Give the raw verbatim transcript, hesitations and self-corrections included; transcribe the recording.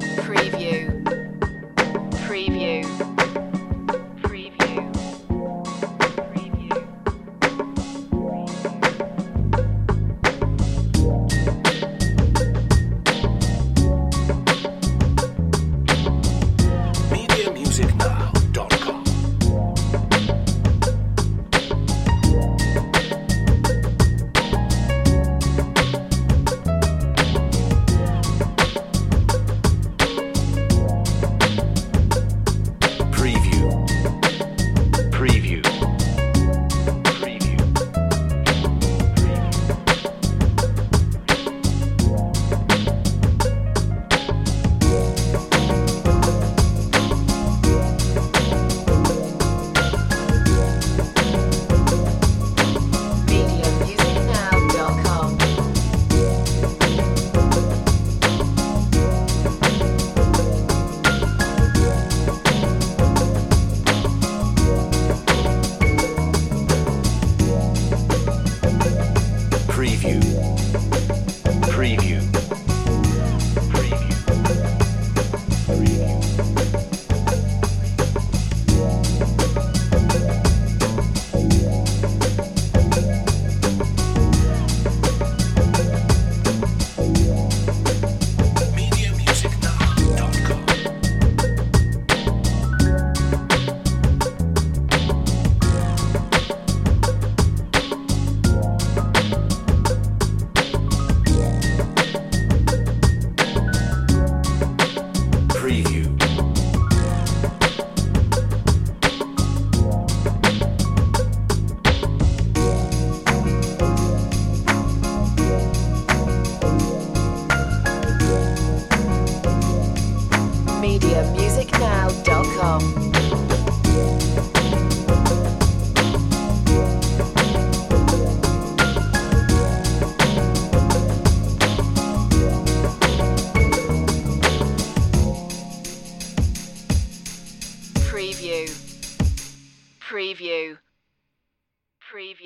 Preview. Preview. Preview. Preview. media music now dot com. Preview. Preview. Preview. media music now dot com. Preview. Preview. Preview. Preview. media music now dot com. Preview. media music now dot com. Preview. Preview. Preview.